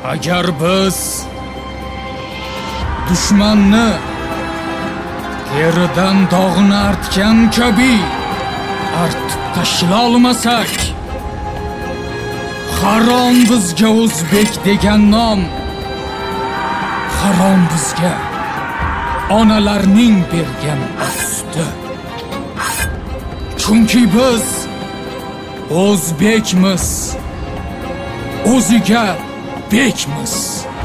Agar biz dushmanni teridan dog'ni artgan kabi artib tashlay olmasak, harom bizga o'zbek degan nom, harom bizga onalarning bergan suti. Chunki biz o'zbekmiz, o'ziga bekmiz.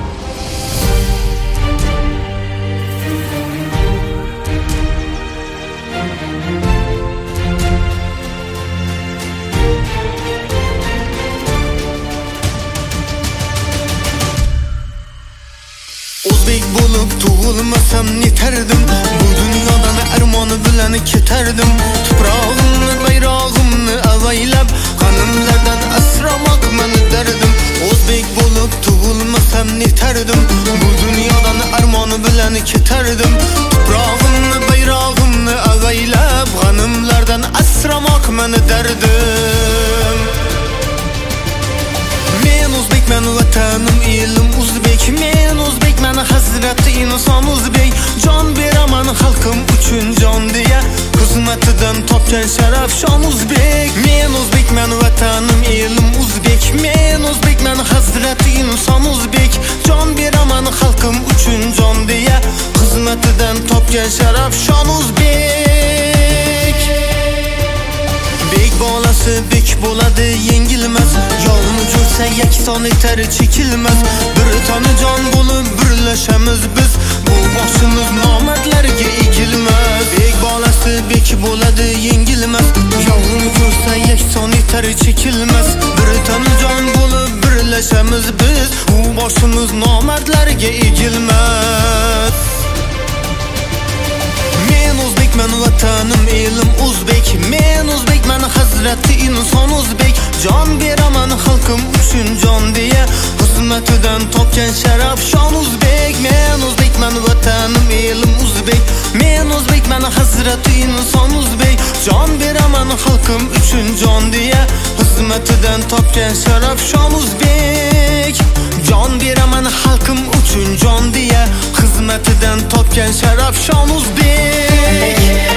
O'zbek bo'lib tug'ilmasam netardim, bu dunyodan armoni bilan ketardim. Tuprog'imni, bayrog'imni avaylab, qonimlardan asramoq meni dardim. O'zbek bo'lib tug'ilmasam netardim, bu dunyodan armoni bilan ketardim. Tuprog'imni, bayrog'imni avaylab, qonimlardan asramoq meni dardim. Men o'zbekman, vatanim, elim o'zbek. Men o'zbekman, hazrati inson o'zbek. Jon beraman xalqim uchun jon deya, xizmatidan topgan sharaf shon o'zbek. Men o'zbekman, vatanim, elim o'zbek. Men o'zbekman, hazrati inson o'zbek. Jon beraman xalqim uchun jon deya, xizmatidan topgan sharaf shon o'zbek. Bek bolasi bek bo'ladi, yengilmas. Yolni ko'rsa yakson etar, chekilmas. Bir tani jon bo'lib birlashamiz biz, bu boshimiz nomardlarga egilmas. Bek bolasi bek bo'ladi, yengilmas. Yolni ko'rsa yakson etar, chekilmas. Bir tani jon bo'lib birlashamiz biz, bu boshimiz nomardlarga egilmas. Men o'zbekman, vatanim, elim o'zbek. Men o'zbekman, hazrati inson o'zbek. Jon beraman xalqim uchun jon deya, xizmatidan topgan sharaf shon o'zbek. Men o'zbekman, vatanim, elim o'zbek. Men o'zbekman, hazrati inson o'zbek. Jon beraman xalqim uchun jon deya, xizmatidan topgan sharaf shon o'zbek. Jon beraman xalqim uchun jon deya, xizmatidan topgan sharaf shon o'zbek.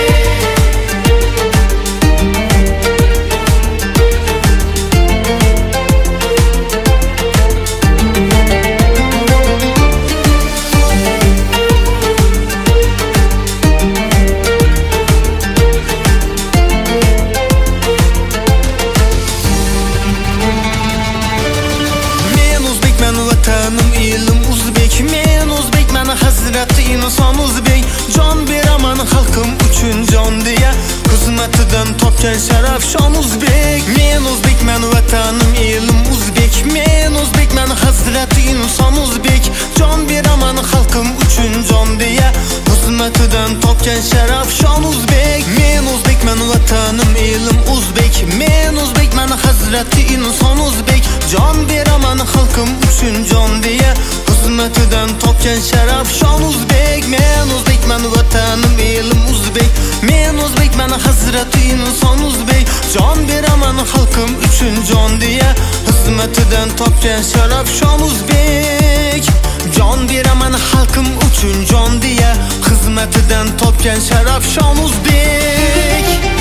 Vatanim, elim o'zbek. Men o'zbekman, hazrati inson o'zbek. Jon beraman xalqim uchun jon deya, xizmatidan topgan sharaf shon o'zbek. Men o'zbekman, vatanim, elim o'zbek. Men o'zbekman, hazrati inson o'zbek. Jon beraman xalqim uchun jon deya, xizmatidan topgan sharaf shon o'zbek. Men o'zbekman, vatanim, elim o'zbek. Men o'zbekman, hazrati inson o'zbek. Jon beraman xalqim uchun jon deya, xizmatidan topgan sharaf shon o'zbek. Men o'zbekman, vatanim, elim o'zbek. Men o'zbekman, hazrati inson o'zbek. Jon beraman xalqim uchun jon deya, xizmatidan topgan sharaf shon o'zbek. Jon beraman xalqim uchun jon deya, xizmatidan topgan sharaf shon o'zbek.